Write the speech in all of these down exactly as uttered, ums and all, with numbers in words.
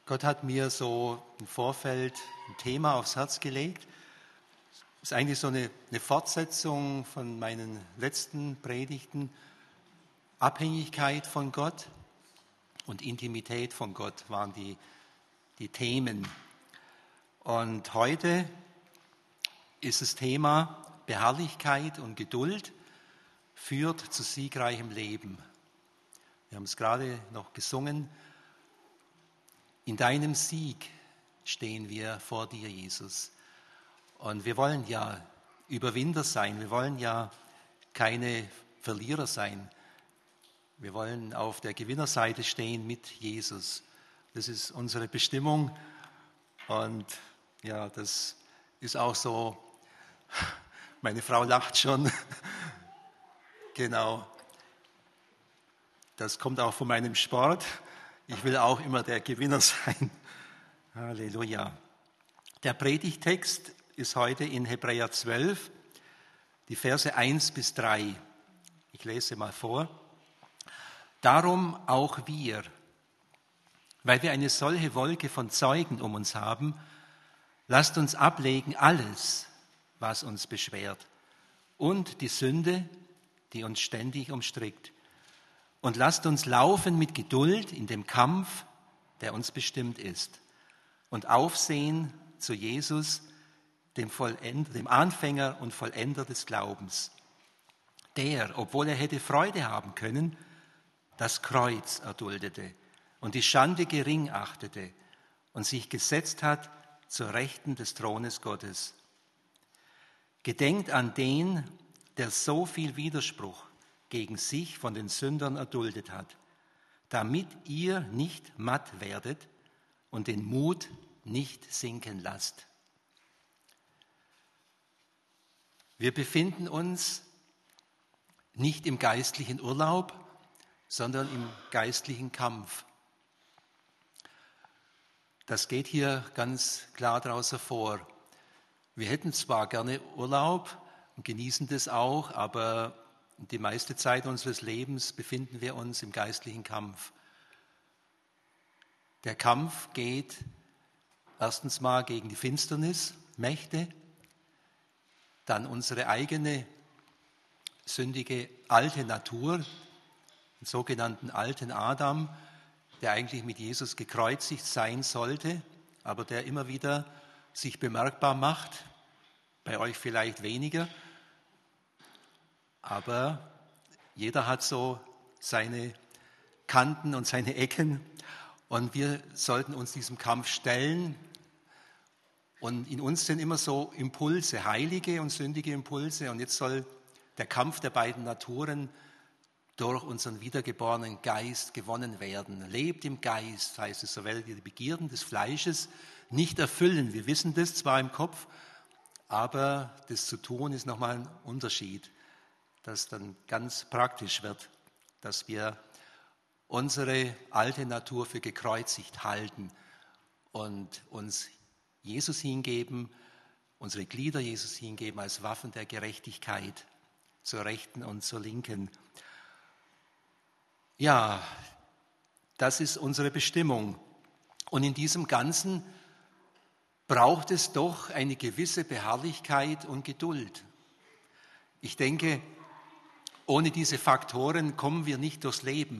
Gott hat mir so im Vorfeld ein Thema aufs Herz gelegt. Das ist eigentlich so eine, eine Fortsetzung von meinen letzten Predigten. Abhängigkeit von Gott und Intimität von Gott waren die, die Themen. Und heute ist das Thema Beharrlichkeit und Geduld führt zu siegreichem Leben. Wir haben es gerade noch gesungen. In deinem Sieg stehen wir vor dir, Jesus. Und wir wollen ja Überwinder sein. Wir wollen ja keine Verlierer sein. Wir wollen auf der Gewinnerseite stehen mit Jesus. Das ist unsere Bestimmung. Und ja, das ist auch so. Meine Frau lacht schon. Genau. Das kommt auch von meinem Sport. Ich will auch immer der Gewinner sein. Halleluja. Der Predigtext ist heute in Hebräer zwölf, die Verse eins bis drei. Ich lese mal vor. Darum auch wir, weil wir eine solche Wolke von Zeugen um uns haben, lasst uns ablegen alles, was uns beschwert, und die Sünde, die uns ständig umstrickt. Und lasst uns laufen mit Geduld in dem Kampf, der uns bestimmt ist, und aufsehen zu Jesus, dem, Vollend- dem Anfänger und Vollender des Glaubens, der, obwohl er hätte Freude haben können, das Kreuz erduldete und die Schande gering achtete und sich gesetzt hat zur Rechten des Thrones Gottes. Gedenkt an den, der so viel Widerspruch gegen sich von den Sündern erduldet hat, damit ihr nicht matt werdet und den Mut nicht sinken lasst. Wir befinden uns nicht im geistlichen Urlaub, sondern im geistlichen Kampf. Das geht hier ganz klar daraus hervor. Wir hätten zwar gerne Urlaub und genießen das auch, aber die meiste Zeit unseres Lebens befinden wir uns im geistlichen Kampf. Der Kampf geht erstens mal gegen die Finsternismächte, dann unsere eigene sündige alte Natur, den sogenannten alten Adam, der eigentlich mit Jesus gekreuzigt sein sollte, aber der immer wieder sich bemerkbar macht, bei euch vielleicht weniger, aber jeder hat so seine Kanten und seine Ecken und wir sollten uns diesem Kampf stellen. Und in uns sind immer so Impulse, heilige und sündige Impulse. Und jetzt soll der Kampf der beiden Naturen durch unseren wiedergeborenen Geist gewonnen werden. Lebt im Geist, heißt es, so werdet ihr die Begierden des Fleisches nicht erfüllen. Wir wissen das zwar im Kopf, aber das zu tun ist nochmal ein Unterschied, das dann ganz praktisch wird, dass wir unsere alte Natur für gekreuzigt halten und uns Jesus hingeben, unsere Glieder Jesus hingeben als Waffen der Gerechtigkeit zur Rechten und zur Linken. Ja, das ist unsere Bestimmung. Und in diesem Ganzen braucht es doch eine gewisse Beharrlichkeit und Geduld. Ich denke, ohne diese Faktoren kommen wir nicht durchs Leben.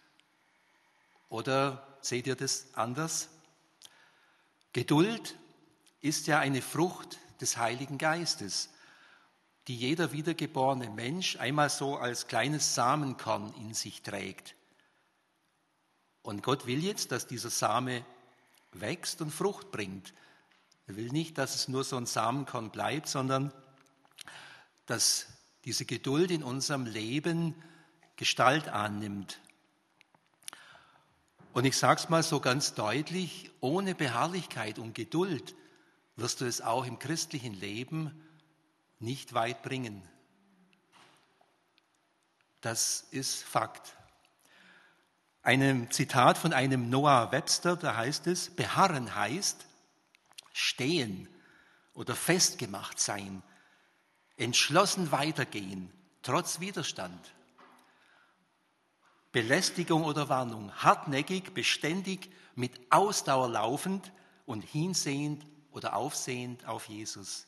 Oder seht ihr das anders? Geduld ist ja eine Frucht des Heiligen Geistes, die jeder wiedergeborene Mensch einmal so als kleines Samenkorn in sich trägt. Und Gott will jetzt, dass dieser Same wächst und Frucht bringt. Er will nicht, dass es nur so ein Samenkorn bleibt, sondern dass diese Geduld in unserem Leben Gestalt annimmt. Und ich sage es mal so ganz deutlich, ohne Beharrlichkeit und Geduld wirst du es auch im christlichen Leben nicht weit bringen. Das ist Fakt. Ein Zitat von einem Noah Webster, da heißt es, beharren heißt stehen oder festgemacht sein, entschlossen weitergehen, trotz Widerstand. Belästigung oder Warnung, hartnäckig, beständig, mit Ausdauer laufend und hinsehend oder aufsehend auf Jesus.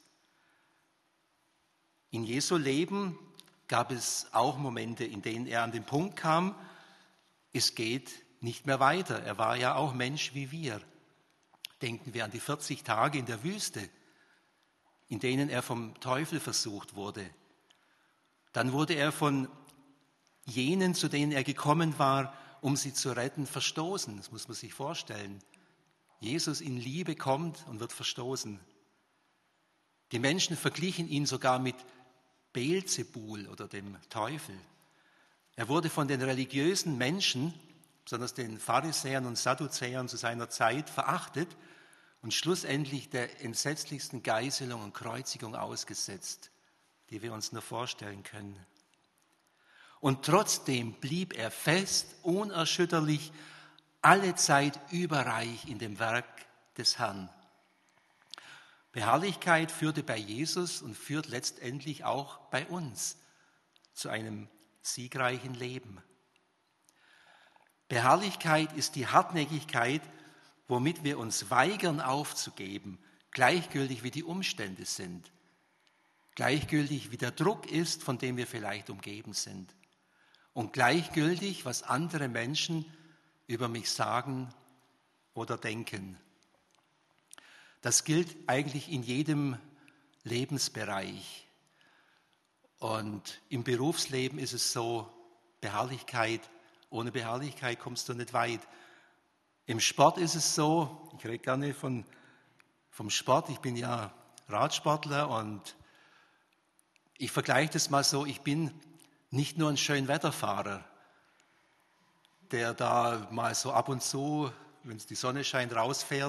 In Jesu Leben gab es auch Momente, in denen er an den Punkt kam, es geht nicht mehr weiter. Er war ja auch Mensch wie wir. Denken wir an die vierzig Tage in der Wüste, in denen er vom Teufel versucht wurde. Dann wurde er von jenen, zu denen er gekommen war, um sie zu retten, verstoßen. Das muss man sich vorstellen. Jesus in Liebe kommt und wird verstoßen. Die Menschen verglichen ihn sogar mit Beelzebul oder dem Teufel. Er wurde von den religiösen Menschen, besonders den Pharisäern und Sadduzäern zu seiner Zeit, verachtet und schlussendlich der entsetzlichsten Geißelung und Kreuzigung ausgesetzt, die wir uns nur vorstellen können. Und trotzdem blieb er fest, unerschütterlich, alle Zeit überreich in dem Werk des Herrn. Beharrlichkeit führte bei Jesus und führt letztendlich auch bei uns zu einem siegreichen Leben. Beharrlichkeit ist die Hartnäckigkeit, womit wir uns weigern aufzugeben, gleichgültig wie die Umstände sind, gleichgültig wie der Druck ist, von dem wir vielleicht umgeben sind und gleichgültig, was andere Menschen über mich sagen oder denken. Das gilt eigentlich in jedem Lebensbereich. Und im Berufsleben ist es so, Beharrlichkeit, ohne Beharrlichkeit kommst du nicht weit. Im Sport ist es so, ich rede gerne von, vom Sport, ich bin ja Radsportler und ich vergleiche das mal so, ich bin nicht nur ein Schönwetterfahrer, der da mal so ab und zu, wenn die Sonne scheint, rausfährt.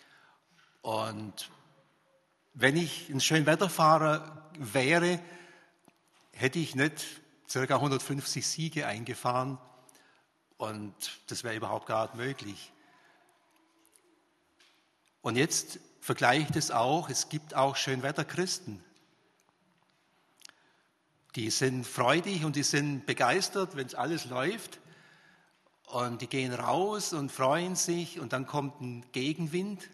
Und wenn ich ein Schönwetterfahrer wäre, hätte ich nicht ca. hundertfünfzig Siege eingefahren und das wäre überhaupt gar nicht möglich. Und jetzt vergleiche ich das auch, es gibt auch Schönwetterchristen. Die sind freudig und die sind begeistert, wenn es alles läuft. Und die gehen raus und freuen sich und dann kommt ein Gegenwind.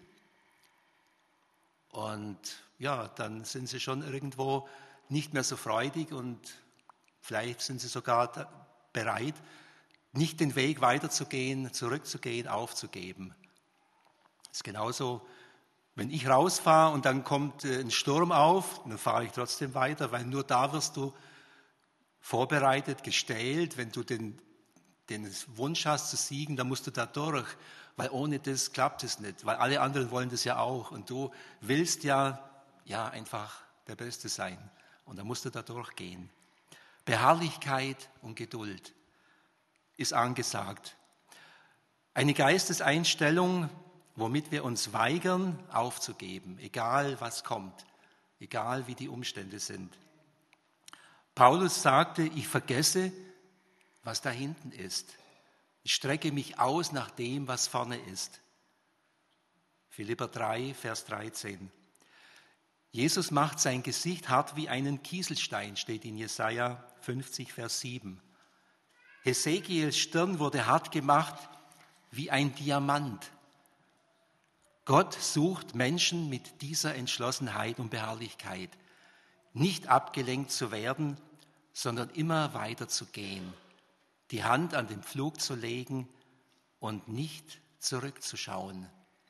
Und ja, dann sind sie schon irgendwo nicht mehr so freudig und vielleicht sind sie sogar bereit, nicht den Weg weiterzugehen, zurückzugehen, aufzugeben. Das ist genauso, wenn ich rausfahre und dann kommt ein Sturm auf, dann fahre ich trotzdem weiter, weil nur da wirst du vorbereitet, gestählt. Wenn du den, den Wunsch hast zu siegen, dann musst du da durch, weil ohne das klappt es nicht, weil alle anderen wollen das ja auch und du willst ja, ja einfach der Beste sein und dann musst du da durchgehen. Beharrlichkeit und Geduld ist angesagt. Eine Geisteseinstellung, womit wir uns weigern, aufzugeben, egal was kommt, egal wie die Umstände sind. Paulus sagte, ich vergesse, was da hinten ist. Ich strecke mich aus nach dem, was vorne ist. Philipper drei, Vers dreizehn. Jesus macht sein Gesicht hart wie einen Kieselstein, steht in Jesaja fünfzig, Vers sieben. Hesekiels Stirn wurde hart gemacht wie ein Diamant. Gott sucht Menschen mit dieser Entschlossenheit und Beharrlichkeit, nicht abgelenkt zu werden, sondern immer weiter zu gehen, die Hand an den Pflug zu legen und nicht zurückzuschauen.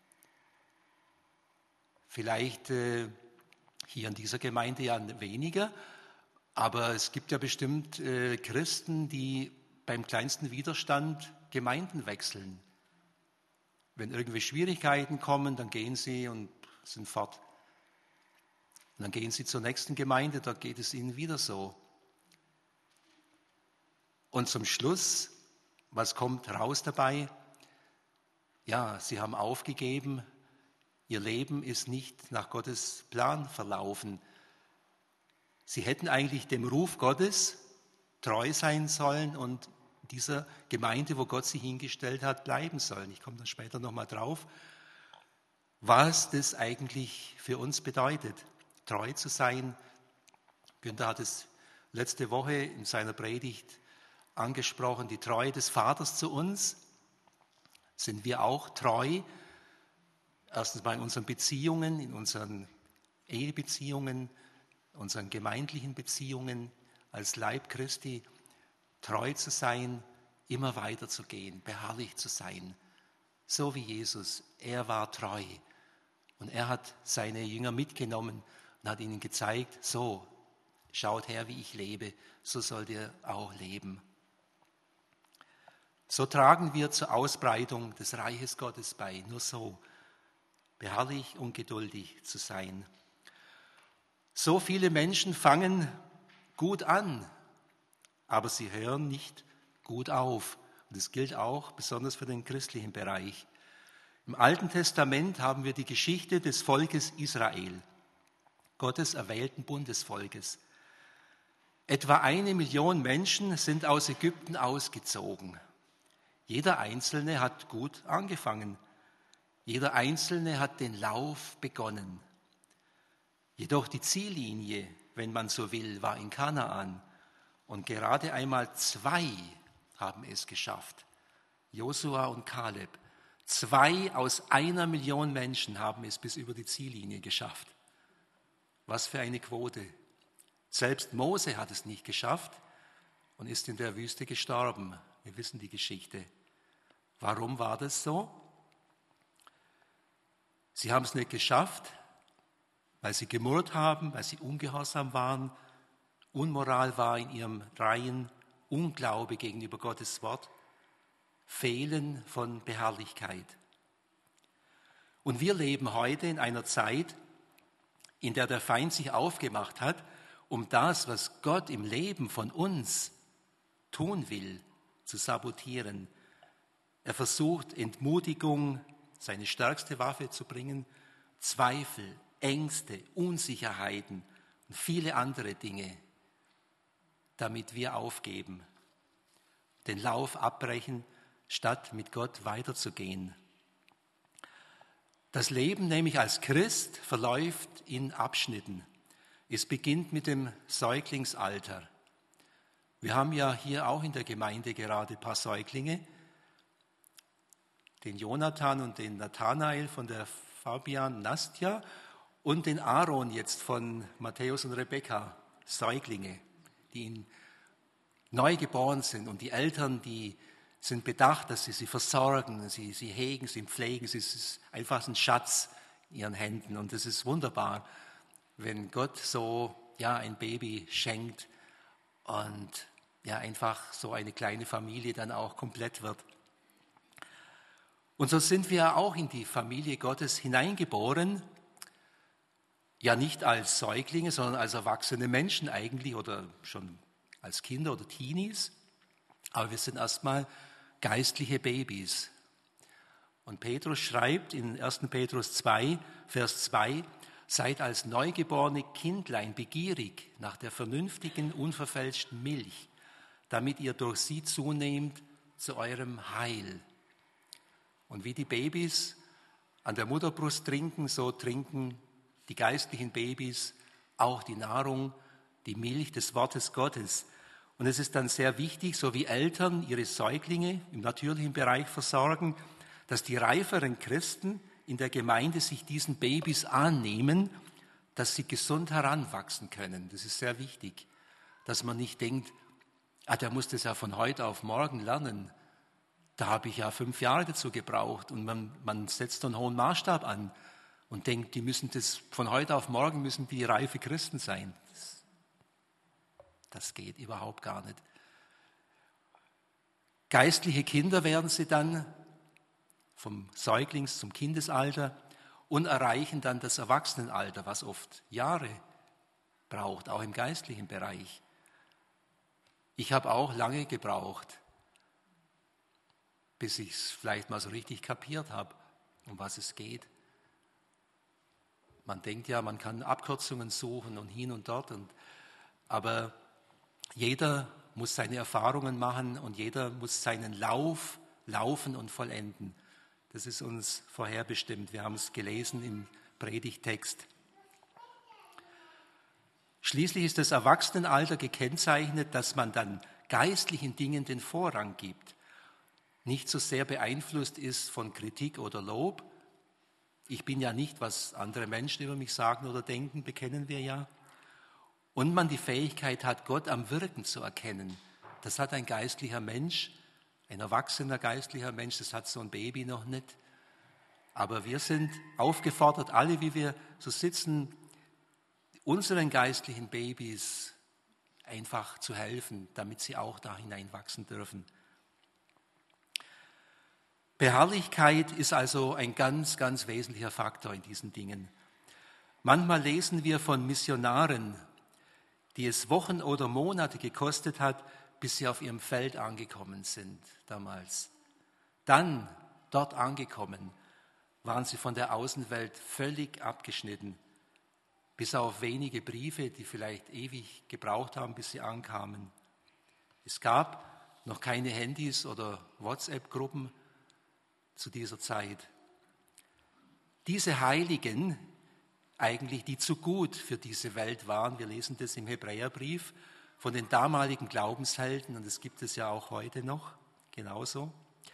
Vielleicht äh, hier in dieser Gemeinde ja weniger, aber es gibt ja bestimmt äh, Christen, die beim kleinsten Widerstand Gemeinden wechseln. Wenn irgendwie Schwierigkeiten kommen, dann gehen sie und sind fort. Und dann gehen sie zur nächsten Gemeinde, da geht es ihnen wieder so. Und zum Schluss, was kommt raus dabei? Ja, sie haben aufgegeben, ihr Leben ist nicht nach Gottes Plan verlaufen. Sie hätten eigentlich dem Ruf Gottes treu sein sollen und dieser Gemeinde, wo Gott sie hingestellt hat, bleiben sollen. Ich komme dann später nochmal drauf, was das eigentlich für uns bedeutet, treu zu sein. Günther hat es letzte Woche in seiner Predigt angesprochen, die Treue des Vaters zu uns. Sind wir auch treu? Erstens mal in unseren Beziehungen, in unseren Ehebeziehungen, unseren gemeindlichen Beziehungen als Leib Christi, treu zu sein, immer weiterzugehen, beharrlich zu sein. So wie Jesus, er war treu und er hat seine Jünger mitgenommen und hat ihnen gezeigt, so, schaut her, wie ich lebe, so sollt ihr auch leben. So tragen wir zur Ausbreitung des Reiches Gottes bei, nur so, beharrlich und geduldig zu sein. So viele Menschen fangen gut an, aber sie hören nicht gut auf. Und das gilt auch besonders für den christlichen Bereich. Im Alten Testament haben wir die Geschichte des Volkes Israel, Gottes erwählten Bundesvolkes. Etwa eine Million Menschen sind aus Ägypten ausgezogen. Jeder Einzelne hat gut angefangen. Jeder Einzelne hat den Lauf begonnen. Jedoch die Ziellinie, wenn man so will, war in Kanaan. Und gerade einmal zwei haben es geschafft. Josua und Kaleb. Zwei aus einer Million Menschen haben es bis über die Ziellinie geschafft. Was für eine Quote. Selbst Mose hat es nicht geschafft und ist in der Wüste gestorben. Wir wissen die Geschichte. Warum war das so? Sie haben es nicht geschafft, weil sie gemurrt haben, weil sie ungehorsam waren. Unmoral war in ihrem Reihen, Unglaube gegenüber Gottes Wort, Fehlen von Beharrlichkeit. Und wir leben heute in einer Zeit, in der der Feind sich aufgemacht hat, um das, was Gott im Leben von uns tun will, zu sabotieren. Er versucht, Entmutigung, seine stärkste Waffe zu bringen, Zweifel, Ängste, Unsicherheiten und viele andere Dinge, damit wir aufgeben, den Lauf abbrechen, statt mit Gott weiterzugehen. Das Leben nämlich als Christ verläuft in Abschnitten. Es beginnt mit dem Säuglingsalter. Wir haben ja hier auch in der Gemeinde gerade ein paar Säuglinge, den Jonathan und den Nathanael von der Fabian Nastja und den Aaron jetzt von Matthäus und Rebekka, Säuglinge, die neu geboren sind. Und die Eltern, die sind bedacht, dass sie sie versorgen, sie, sie hegen, sie pflegen. Es ist einfach ein Schatz in ihren Händen. Und es ist wunderbar, wenn Gott so ja, ein Baby schenkt und ja, einfach so eine kleine Familie dann auch komplett wird. Und so sind wir auch in die Familie Gottes hineingeboren, ja nicht als Säuglinge, sondern als erwachsene Menschen eigentlich oder schon als Kinder oder Teenies. Aber wir sind erstmal geistliche Babys. Und Petrus schreibt in ersten Petrus zwei, Vers zwei, seid als neugeborene Kindlein begierig nach der vernünftigen, unverfälschten Milch, damit ihr durch sie zunehmt zu eurem Heil. Und wie die Babys an der Mutterbrust trinken, so trinken die geistlichen Babys auch die Nahrung, die Milch des Wortes Gottes. Und es ist dann sehr wichtig, so wie Eltern ihre Säuglinge im natürlichen Bereich versorgen, dass die reiferen Christen in der Gemeinde sich diesen Babys annehmen, dass sie gesund heranwachsen können. Das ist sehr wichtig, dass man nicht denkt, ah, der muss das ja von heute auf morgen lernen. Da habe ich ja fünf Jahre dazu gebraucht und man, man setzt einen hohen Maßstab an und denkt, die müssen das von heute auf morgen müssen die reife Christen sein. Das, das geht überhaupt gar nicht. Geistliche Kinder werden sie dann vom Säuglings- zum Kindesalter und erreichen dann das Erwachsenenalter, was oft Jahre braucht, auch im geistlichen Bereich. Ich habe auch lange gebraucht, bis ich es vielleicht mal so richtig kapiert habe, um was es geht. Man denkt ja, man kann Abkürzungen suchen und hin und dort, und, aber jeder muss seine Erfahrungen machen und jeder muss seinen Lauf laufen und vollenden. Das ist uns vorherbestimmt. Wir haben es gelesen im Predigtext. Schließlich ist das Erwachsenenalter gekennzeichnet, dass man dann geistlichen Dingen den Vorrang gibt, nicht so sehr beeinflusst ist von Kritik oder Lob. Ich bin ja nicht, was andere Menschen über mich sagen oder denken, bekennen wir ja. Und man die Fähigkeit hat, Gott am Wirken zu erkennen. Das hat ein geistlicher Mensch, ein erwachsener geistlicher Mensch, das hat so ein Baby noch nicht. Aber wir sind aufgefordert, alle, wie wir so sitzen, unseren geistlichen Babys einfach zu helfen, damit sie auch da hineinwachsen dürfen. Beharrlichkeit ist also ein ganz, ganz wesentlicher Faktor in diesen Dingen. Manchmal lesen wir von Missionaren, die es Wochen oder Monate gekostet hat, bis sie auf ihrem Feld angekommen sind damals. Dann, dort angekommen, waren sie von der Außenwelt völlig abgeschnitten, bis auf wenige Briefe, die vielleicht ewig gebraucht haben, bis sie ankamen. Es gab noch keine Handys oder WhatsApp-Gruppen zu dieser Zeit. Diese Heiligen, eigentlich die zu gut für diese Welt waren, wir lesen das im Hebräerbrief von den damaligen Glaubenshelden, und das gibt es ja auch heute noch, genauso.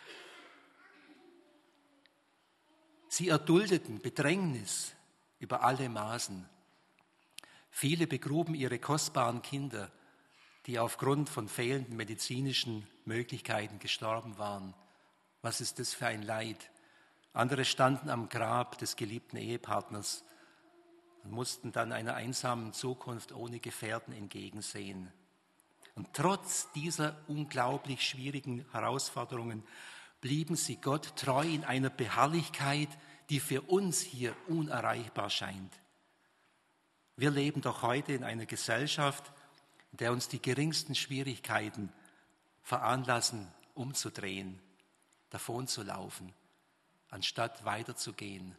Sie erduldeten Bedrängnis über alle Maßen. Viele begruben ihre kostbaren Kinder, die aufgrund von fehlenden medizinischen Möglichkeiten gestorben waren. Was ist das für ein Leid? Andere standen am Grab des geliebten Ehepartners und mussten dann einer einsamen Zukunft ohne Gefährten entgegensehen. Und trotz dieser unglaublich schwierigen Herausforderungen blieben sie Gott treu in einer Beharrlichkeit, die für uns hier unerreichbar scheint. Wir leben doch heute in einer Gesellschaft, in der uns die geringsten Schwierigkeiten veranlassen, umzudrehen, davon zu laufen, anstatt weiterzugehen.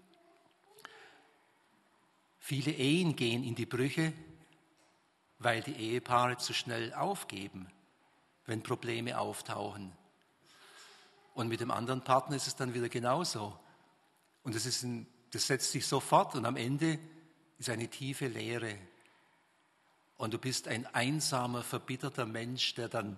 Viele Ehen gehen in die Brüche, weil die Ehepaare zu schnell aufgeben, wenn Probleme auftauchen. Und mit dem anderen Partner ist es dann wieder genauso. Und das, ist ein, das setzt sich so fort und am Ende ist eine tiefe Leere. Und du bist ein einsamer, verbitterter Mensch, der dann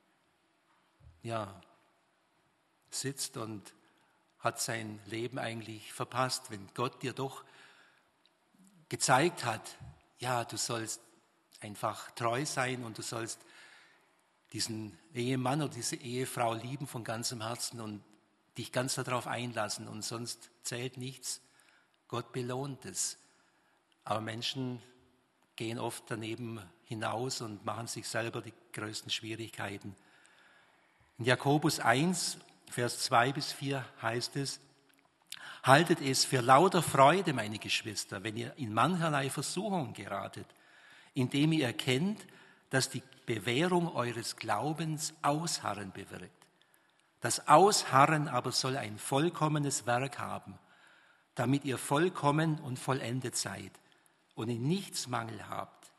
ja, sitzt und hat sein Leben eigentlich verpasst, wenn Gott dir doch gezeigt hat, ja, du sollst einfach treu sein und du sollst diesen Ehemann oder diese Ehefrau lieben von ganzem Herzen und dich ganz darauf einlassen und sonst zählt nichts. Gott belohnt es. Aber Menschen gehen oft daneben hinaus und machen sich selber die größten Schwierigkeiten. In Jakobus eins, Vers zwei bis vier heißt es: Haltet es für lauter Freude, meine Geschwister, wenn ihr in mancherlei Versuchung geratet, indem ihr erkennt, dass die Bewährung eures Glaubens Ausharren bewirkt. Das Ausharren aber soll ein vollkommenes Werk haben, damit ihr vollkommen und vollendet seid und in nichts Mangel habt.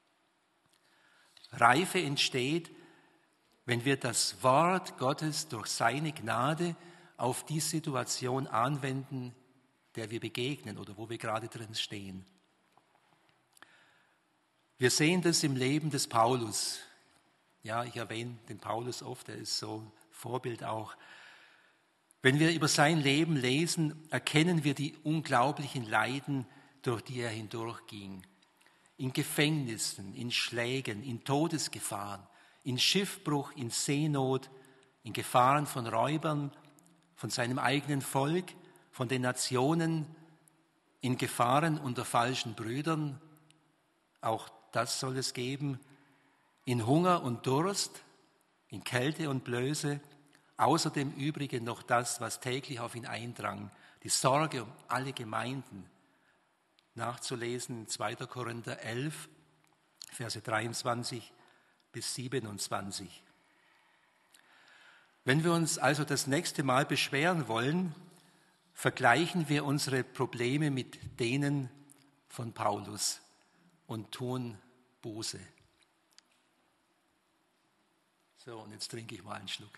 Reife entsteht, wenn wir das Wort Gottes durch seine Gnade auf die Situation anwenden, der wir begegnen oder wo wir gerade drin stehen. Wir sehen das im Leben des Paulus. Ja, ich erwähne den Paulus oft, er ist so ein Vorbild auch. Wenn wir über sein Leben lesen, erkennen wir die unglaublichen Leiden, durch die er hindurchging. In Gefängnissen, in Schlägen, in Todesgefahren, in Schiffbruch, in Seenot, in Gefahren von Räubern, von seinem eigenen Volk, von den Nationen, in Gefahren unter falschen Brüdern, auch das soll es geben, in Hunger und Durst, in Kälte und Blöße, außerdem übrigens noch das, was täglich auf ihn eindrang, die Sorge um alle Gemeinden. Nachzulesen in zweiter Korinther elf, Verse dreiundzwanzig bis siebenundzwanzig. Wenn wir uns also das nächste Mal beschweren wollen, vergleichen wir unsere Probleme mit denen von Paulus und tun Buße. So, und jetzt trinke ich mal einen Schluck.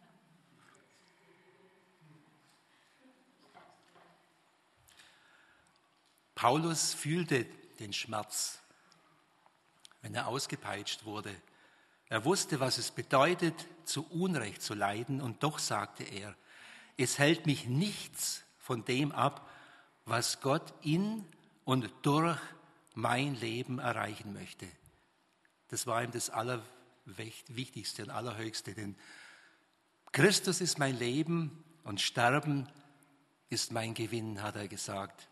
Paulus fühlte den Schmerz, wenn er ausgepeitscht wurde, Er wusste, was es bedeutet, zu Unrecht zu leiden, und doch sagte er, es hält mich nichts von dem ab, was Gott in und durch mein Leben erreichen möchte. Das war ihm das Allerwichtigste und Allerhöchste, denn Christus ist mein Leben und Sterben ist mein Gewinn, hat er gesagt.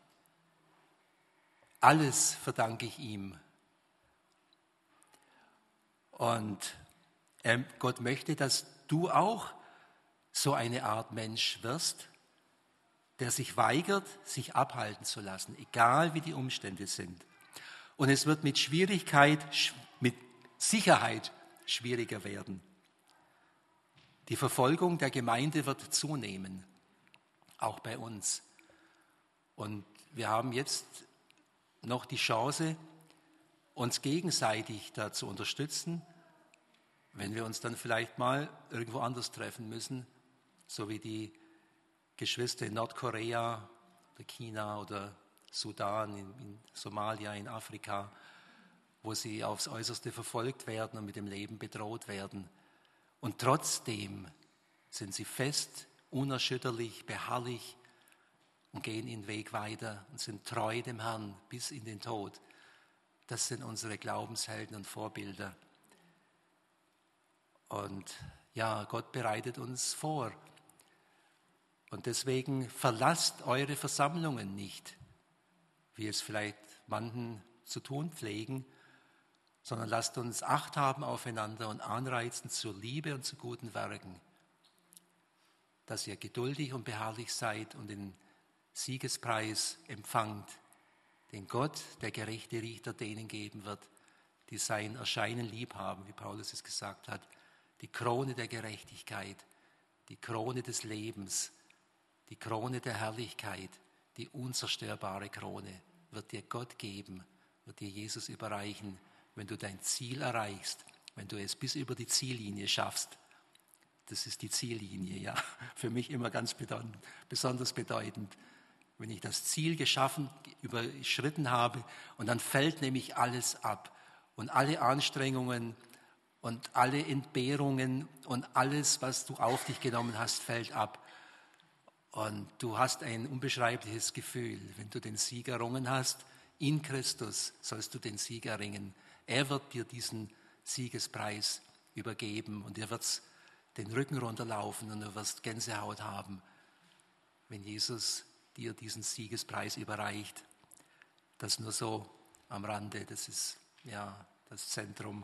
Alles verdanke ich ihm. Und er, Gott möchte, dass du auch so eine Art Mensch wirst, der sich weigert, sich abhalten zu lassen, egal wie die Umstände sind. Und es wird mit Schwierigkeit, mit Sicherheit schwieriger werden. Die Verfolgung der Gemeinde wird zunehmen, auch bei uns. Und wir haben jetzt noch die Chance, uns gegenseitig da zu unterstützen, wenn wir uns dann vielleicht mal irgendwo anders treffen müssen, so wie die Geschwister in Nordkorea oder China oder Sudan, in, in Somalia, in Afrika, wo sie aufs Äußerste verfolgt werden und mit dem Leben bedroht werden. Und trotzdem sind sie fest, unerschütterlich, beharrlich und gehen ihren Weg weiter und sind treu dem Herrn bis in den Tod. Das sind unsere Glaubenshelden und Vorbilder. Und ja, Gott bereitet uns vor. Und deswegen verlasst eure Versammlungen nicht, wie es vielleicht manchen zu tun pflegen, sondern lasst uns Acht haben aufeinander und anreizen zur Liebe und zu guten Werken, dass ihr geduldig und beharrlich seid und den Siegespreis empfangt, den Gott, der gerechte Richter, denen geben wird, die sein Erscheinen lieb haben, wie Paulus es gesagt hat, die Krone der Gerechtigkeit, die Krone des Lebens, die Krone der Herrlichkeit, die unzerstörbare Krone wird dir Gott geben, wird dir Jesus überreichen, wenn du dein Ziel erreichst, wenn du es bis über die Ziellinie schaffst. Das ist die Ziellinie, ja, für mich immer ganz bedeutend, besonders bedeutend. Wenn ich das Ziel geschaffen, überschritten habe und dann fällt nämlich alles ab und alle Anstrengungen und alle Entbehrungen und alles, was du auf dich genommen hast, fällt ab. Und du hast ein unbeschreibliches Gefühl, wenn du den Sieg errungen hast. In Christus sollst du den Sieg erringen. Er wird dir diesen Siegespreis übergeben und dir wird den Rücken runterlaufen und du wirst Gänsehaut haben, wenn Jesus dir diesen Siegespreis überreicht. Das nur so am Rande, das ist ja das Zentrum.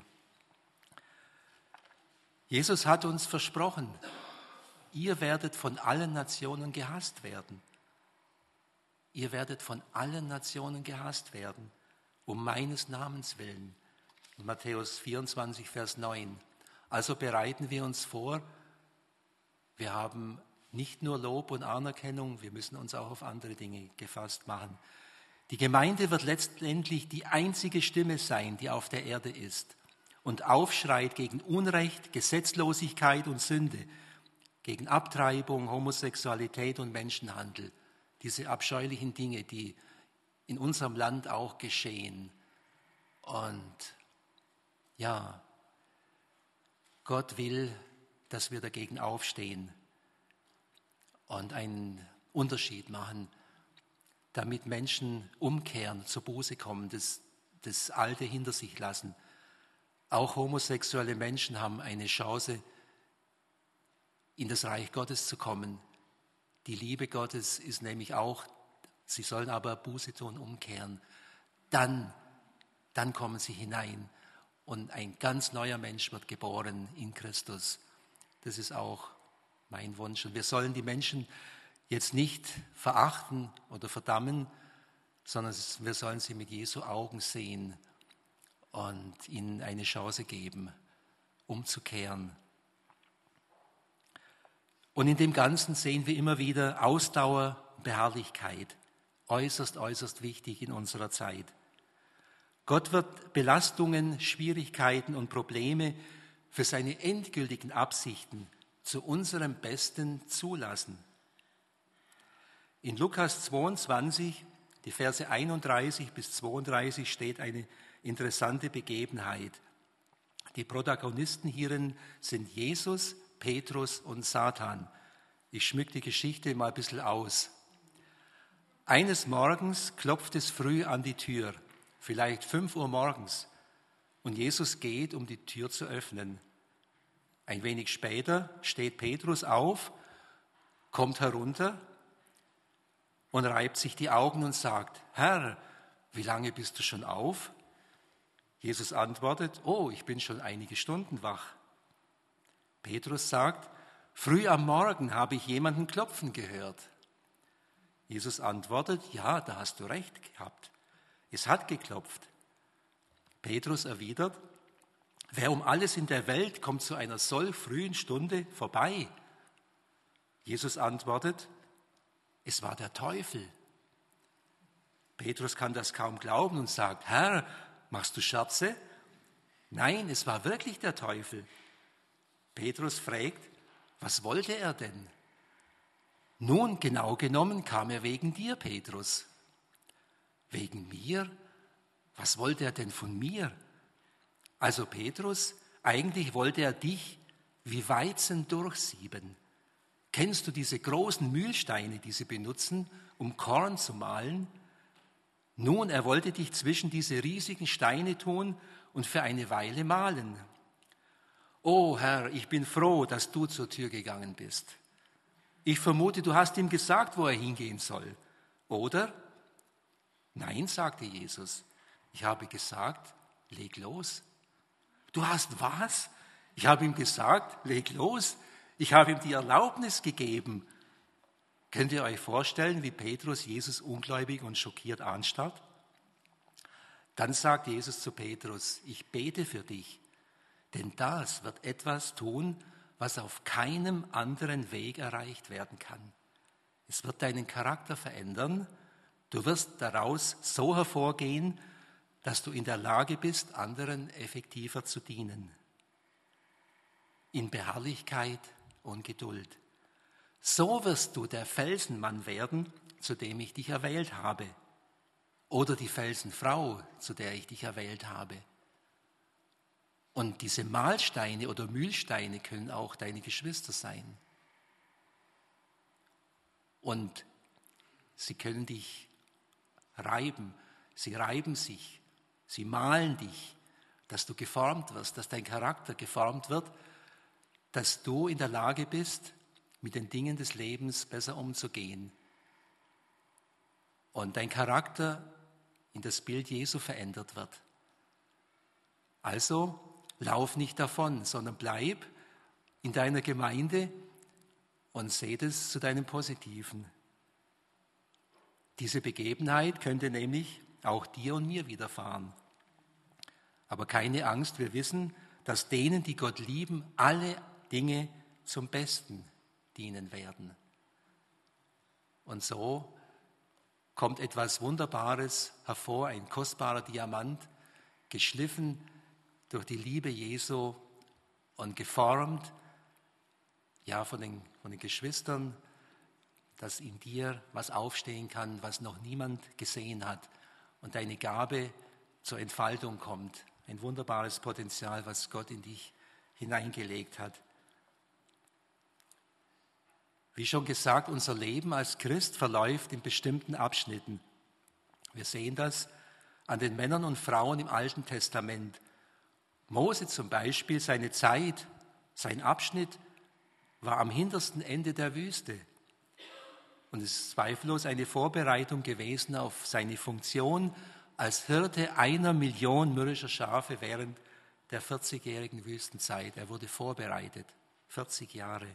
Jesus hat uns versprochen, ihr werdet von allen Nationen gehasst werden. Ihr werdet von allen Nationen gehasst werden, um meines Namens willen. In Matthäus vierundzwanzig, Vers neun. Also bereiten wir uns vor, wir haben nicht nur Lob und Anerkennung, wir müssen uns auch auf andere Dinge gefasst machen. Die Gemeinde wird letztendlich die einzige Stimme sein, die auf der Erde ist und aufschreit gegen Unrecht, Gesetzlosigkeit und Sünde, gegen Abtreibung, Homosexualität und Menschenhandel. Diese abscheulichen Dinge, die in unserem Land auch geschehen. Und ja, Gott will, dass wir dagegen aufstehen und einen Unterschied machen, damit Menschen umkehren, zur Buße kommen, das, das Alte hinter sich lassen. Auch homosexuelle Menschen haben eine Chance, in das Reich Gottes zu kommen. Die Liebe Gottes ist nämlich auch, sie sollen aber Buße tun, umkehren. Dann, dann kommen sie hinein und ein ganz neuer Mensch wird geboren in Christus. Das ist auch mein Wunsch. Und wir sollen die Menschen jetzt nicht verachten oder verdammen, sondern wir sollen sie mit Jesu Augen sehen und ihnen eine Chance geben, umzukehren. Und in dem Ganzen sehen wir immer wieder Ausdauer und Beharrlichkeit. Äußerst, äußerst wichtig in unserer Zeit. Gott wird Belastungen, Schwierigkeiten und Probleme für seine endgültigen Absichten zu unserem Besten zulassen. In Lukas zweiundzwanzig, die Verse einunddreißig bis zweiunddreißig, steht eine interessante Begebenheit. Die Protagonisten hierin sind Jesus, Petrus und Satan. Ich schmücke die Geschichte mal ein bisschen aus. Eines Morgens klopft es früh an die Tür, vielleicht fünf Uhr morgens, und Jesus geht, um die Tür zu öffnen. Ein wenig später steht Petrus auf, kommt herunter und reibt sich die Augen und sagt: Herr, wie lange bist du schon auf? Jesus antwortet: Oh, ich bin schon einige Stunden wach. Petrus sagt: Früh am Morgen habe ich jemanden klopfen gehört. Jesus antwortet: Ja, da hast du recht gehabt. Es hat geklopft. Petrus erwidert: Wer um alles in der Welt kommt zu einer solch frühen Stunde vorbei? Jesus antwortet: Es war der Teufel. Petrus kann das kaum glauben und sagt: Herr, machst du Scherze? Nein, es war wirklich der Teufel. Petrus fragt: Was wollte er denn? Nun, genau genommen kam er wegen dir, Petrus. Wegen mir? Was wollte er denn von mir? Also Petrus, eigentlich wollte er dich wie Weizen durchsieben. Kennst du diese großen Mühlsteine, die sie benutzen, um Korn zu mahlen? Nun, er wollte dich zwischen diese riesigen Steine tun und für eine Weile mahlen. Oh Herr, ich bin froh, dass du zur Tür gegangen bist. Ich vermute, du hast ihm gesagt, wo er hingehen soll, oder? Nein, sagte Jesus. Ich habe gesagt, leg los. Du hast was? Ich habe ihm gesagt, leg los. Ich habe ihm die Erlaubnis gegeben. Könnt ihr euch vorstellen, wie Petrus Jesus ungläubig und schockiert anstarrt? Dann sagt Jesus zu Petrus: Ich bete für dich, denn das wird etwas tun, was auf keinem anderen Weg erreicht werden kann. Es wird deinen Charakter verändern. Du wirst daraus so hervorgehen, dass du in der Lage bist, anderen effektiver zu dienen. In Beharrlichkeit und Geduld. So wirst du der Felsenmann werden, zu dem ich dich erwählt habe. Oder die Felsenfrau, zu der ich dich erwählt habe. Und diese Mahlsteine oder Mühlsteine können auch deine Geschwister sein. Und sie können dich reiben, sie reiben sich, sie mahlen dich, dass du geformt wirst, dass dein Charakter geformt wird, dass du in der Lage bist, mit den Dingen des Lebens besser umzugehen. Und dein Charakter in das Bild Jesu verändert wird. Also lauf nicht davon, sondern bleib in deiner Gemeinde und seh es zu deinem Positiven. Diese Begebenheit könnte nämlich auch dir und mir widerfahren. Aber keine Angst, wir wissen, dass denen, die Gott lieben, alle Dinge zum Besten dienen werden. Und so kommt etwas Wunderbares hervor, ein kostbarer Diamant, geschliffen durch die Liebe Jesu und geformt, ja, von den, von den Geschwistern, dass in dir was aufstehen kann, was noch niemand gesehen hat und deine Gabe zur Entfaltung kommt. Ein wunderbares Potenzial, was Gott in dich hineingelegt hat. Wie schon gesagt, unser Leben als Christ verläuft in bestimmten Abschnitten. Wir sehen das an den Männern und Frauen im Alten Testament. Mose zum Beispiel, seine Zeit, sein Abschnitt war am hintersten Ende der Wüste. Und es ist zweifellos eine Vorbereitung gewesen auf seine Funktion als Hirte einer Million mürrischer Schafe während der vierzigjährigen Wüstenzeit. Er wurde vorbereitet, vierzig Jahre.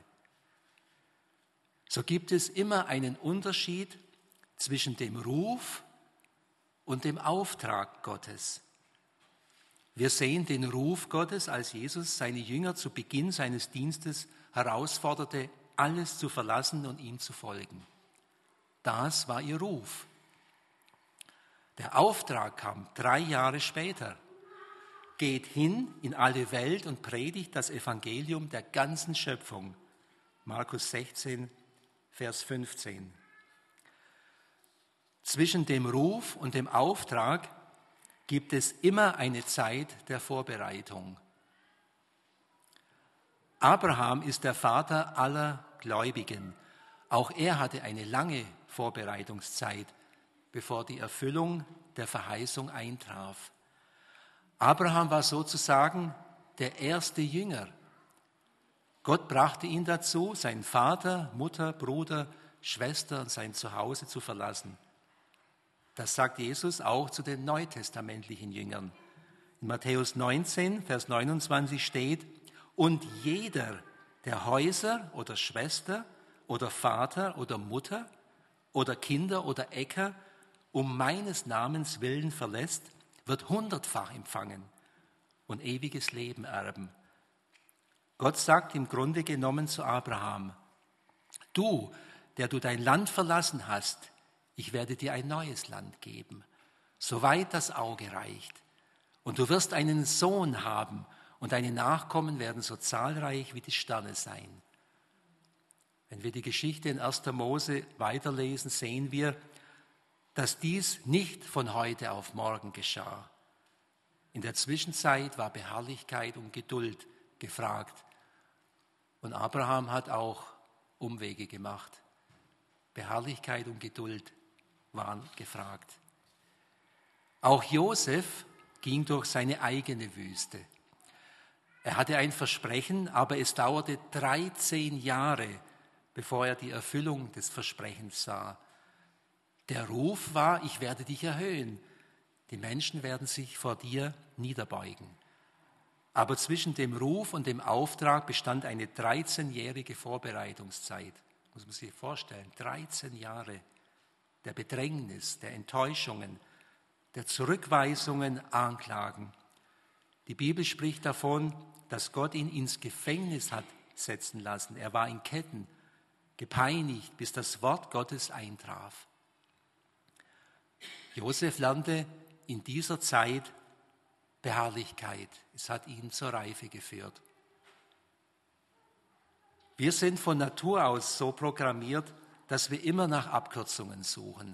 So gibt es immer einen Unterschied zwischen dem Ruf und dem Auftrag Gottes. Wir sehen den Ruf Gottes, als Jesus seine Jünger zu Beginn seines Dienstes herausforderte, alles zu verlassen und ihm zu folgen. Das war ihr Ruf. Der Auftrag kam drei Jahre später. Geht hin in alle Welt und predigt das Evangelium der ganzen Schöpfung. Markus sechzehn, Vers fünfzehn. Zwischen dem Ruf und dem Auftrag gibt es immer eine Zeit der Vorbereitung. Abraham ist der Vater aller Gläubigen. Auch er hatte eine lange Vorbereitungszeit, bevor die Erfüllung der Verheißung eintraf. Abraham war sozusagen der erste Jünger. Gott brachte ihn dazu, seinen Vater, Mutter, Bruder, Schwester und sein Zuhause zu verlassen. Das sagt Jesus auch zu den neutestamentlichen Jüngern. In Matthäus neunzehn, Vers neunundzwanzig steht: Und jeder, der Häuser oder Schwester oder Vater oder Mutter oder Kinder oder Äcker um meines Namens willen verlässt, wird hundertfach empfangen und ewiges Leben erben. Gott sagt im Grunde genommen zu Abraham: Du, der du dein Land verlassen hast, ich werde dir ein neues Land geben, soweit das Auge reicht. Und du wirst einen Sohn haben, und deine Nachkommen werden so zahlreich wie die Sterne sein. Wenn wir die Geschichte in erster Mose weiterlesen, sehen wir, dass dies nicht von heute auf morgen geschah. In der Zwischenzeit war Beharrlichkeit und Geduld gefragt. Und Abraham hat auch Umwege gemacht. Beharrlichkeit und Geduld waren gefragt. Auch Josef ging durch seine eigene Wüste. Er hatte ein Versprechen, aber es dauerte dreizehn Jahre, bevor er die Erfüllung des Versprechens sah. Der Ruf war: Ich werde dich erhöhen. Die Menschen werden sich vor dir niederbeugen. Aber zwischen dem Ruf und dem Auftrag bestand eine dreizehnjährige Vorbereitungszeit. Muss man sich vorstellen, dreizehn Jahre der Bedrängnis, der Enttäuschungen, der Zurückweisungen, Anklagen. Die Bibel spricht davon, dass Gott ihn ins Gefängnis hat setzen lassen. Er war in Ketten, gepeinigt, bis das Wort Gottes eintraf. Josef lernte in dieser Zeit Beharrlichkeit. Es hat ihn zur Reife geführt. Wir sind von Natur aus so programmiert, dass wir immer nach Abkürzungen suchen.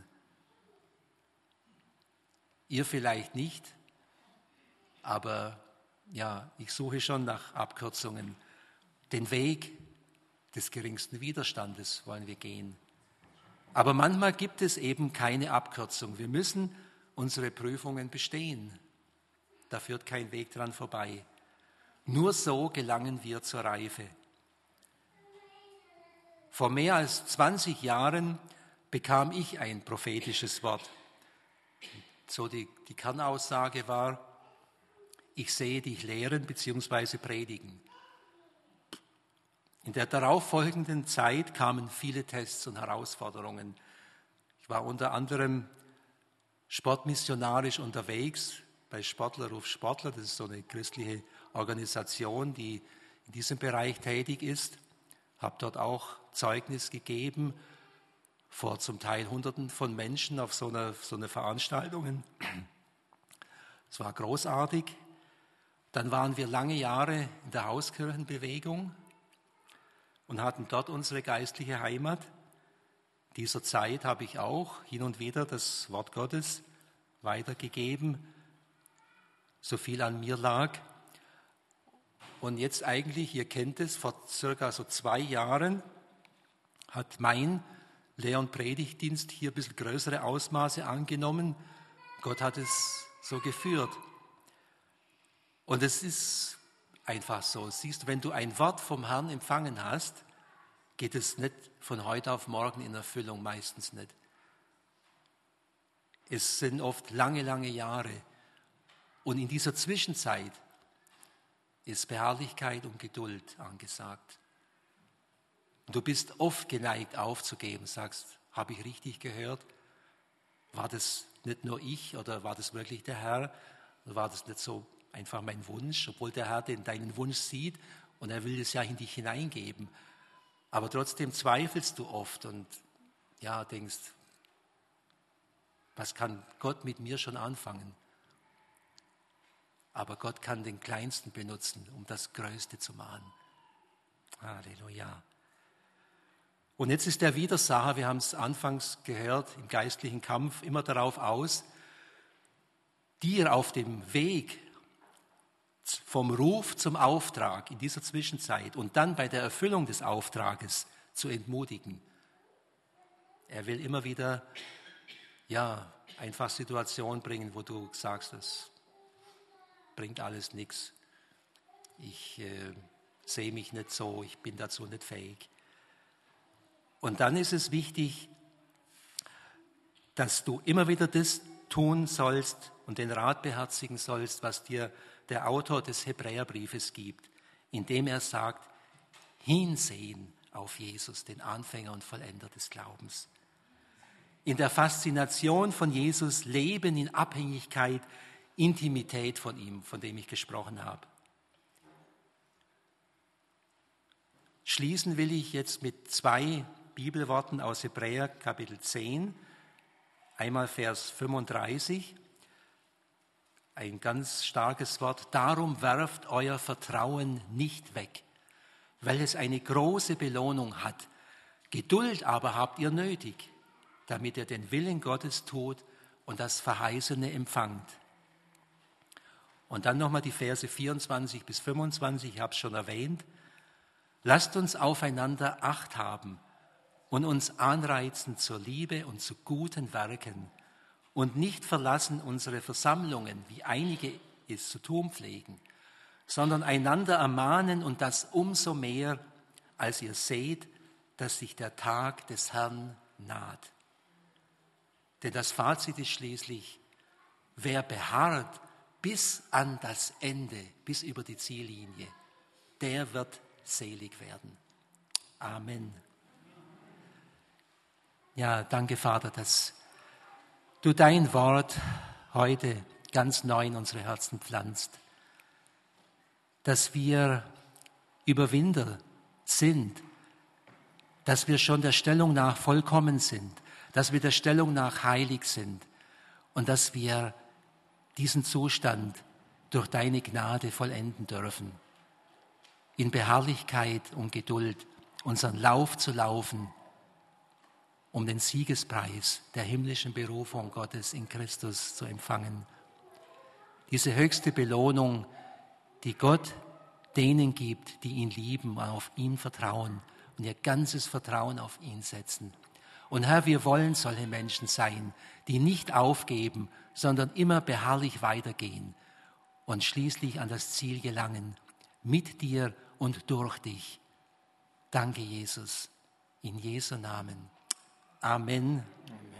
Ihr vielleicht nicht, aber ja, ich suche schon nach Abkürzungen. Den Weg des geringsten Widerstandes wollen wir gehen. Aber manchmal gibt es eben keine Abkürzung. Wir müssen unsere Prüfungen bestehen. Da führt kein Weg dran vorbei. Nur so gelangen wir zur Reife. Vor mehr als zwanzig Jahren bekam ich ein prophetisches Wort. So die, die Kernaussage war: Ich sehe dich lehren bzw. predigen. In der darauffolgenden Zeit kamen viele Tests und Herausforderungen. Ich war unter anderem sportmissionarisch unterwegs bei Sportler ruf Sportler. Das ist so eine christliche Organisation, die in diesem Bereich tätig ist. Habe dort auch Zeugnis gegeben vor zum Teil Hunderten von Menschen auf so einer so eine Veranstaltungen. Es war großartig. Dann waren wir lange Jahre in der Hauskirchenbewegung und hatten dort unsere geistliche Heimat. In dieser Zeit habe ich auch hin und wieder das Wort Gottes weitergegeben, so viel an mir lag. Und jetzt eigentlich, ihr kennt es, vor circa so zwei Jahren hat mein Lehr- und Predigtdienst hier ein bisschen größere Ausmaße angenommen. Gott hat es so geführt. Und es ist einfach so. Siehst du, wenn du ein Wort vom Herrn empfangen hast, geht es nicht von heute auf morgen in Erfüllung, meistens nicht. Es sind oft lange, lange Jahre. Und in dieser Zwischenzeit ist Beharrlichkeit und Geduld angesagt. Und du bist oft geneigt aufzugeben, sagst: Habe ich richtig gehört? War das nicht nur ich oder war das wirklich der Herr? Oder war das nicht so einfach mein Wunsch, obwohl der Herr den, deinen Wunsch sieht und er will es ja in dich hineingeben. Aber trotzdem zweifelst du oft und ja, denkst, was kann Gott mit mir schon anfangen? Aber Gott kann den Kleinsten benutzen, um das Größte zu machen. Halleluja. Und jetzt ist der Widersacher, wir haben es anfangs gehört, im geistlichen Kampf immer darauf aus, dir auf dem Weg vom Ruf zum Auftrag in dieser Zwischenzeit und dann bei der Erfüllung des Auftrages zu entmutigen. Er will immer wieder, ja, einfach Situationen bringen, wo du sagst, das bringt alles nichts. Ich äh, sehe mich nicht so, ich bin dazu nicht fähig. Und dann ist es wichtig, dass du immer wieder das tun sollst und den Rat beherzigen sollst, was dir der Autor des Hebräerbriefes gibt, indem er sagt, hinsehen auf Jesus, den Anfänger und Vollender des Glaubens. In der Faszination von Jesus leben in Abhängigkeit, Intimität von ihm, von dem ich gesprochen habe. Schließen will ich jetzt mit zwei Bibelworten aus Hebräer Kapitel zehn, einmal Vers fünfunddreißig, ein ganz starkes Wort. Darum werft euer Vertrauen nicht weg, weil es eine große Belohnung hat. Geduld aber habt ihr nötig, damit ihr den Willen Gottes tut und das Verheißene empfangt. Und dann nochmal die Verse vierundzwanzig bis fünfundzwanzig, ich habe es schon erwähnt. Lasst uns aufeinander Acht haben und uns anreizen zur Liebe und zu guten Werken und nicht verlassen unsere Versammlungen, wie einige es zu tun pflegen, sondern einander ermahnen und das umso mehr, als ihr seht, dass sich der Tag des Herrn naht. Denn das Fazit ist schließlich, wer beharrt bis an das Ende, bis über die Ziellinie, der wird selig werden. Amen. Ja, danke, Vater, dass du dein Wort heute ganz neu in unsere Herzen pflanzt, dass wir Überwinder sind, dass wir schon der Stellung nach vollkommen sind, dass wir der Stellung nach heilig sind und dass wir diesen Zustand durch deine Gnade vollenden dürfen, in Beharrlichkeit und Geduld unseren Lauf zu laufen, um den Siegespreis der himmlischen Berufung Gottes in Christus zu empfangen. Diese höchste Belohnung, die Gott denen gibt, die ihn lieben, auf ihn vertrauen und ihr ganzes Vertrauen auf ihn setzen. Und Herr, wir wollen solche Menschen sein, die nicht aufgeben, sondern immer beharrlich weitergehen und schließlich an das Ziel gelangen, mit dir und durch dich. Danke, Jesus, in Jesu Namen. Amen. Amen.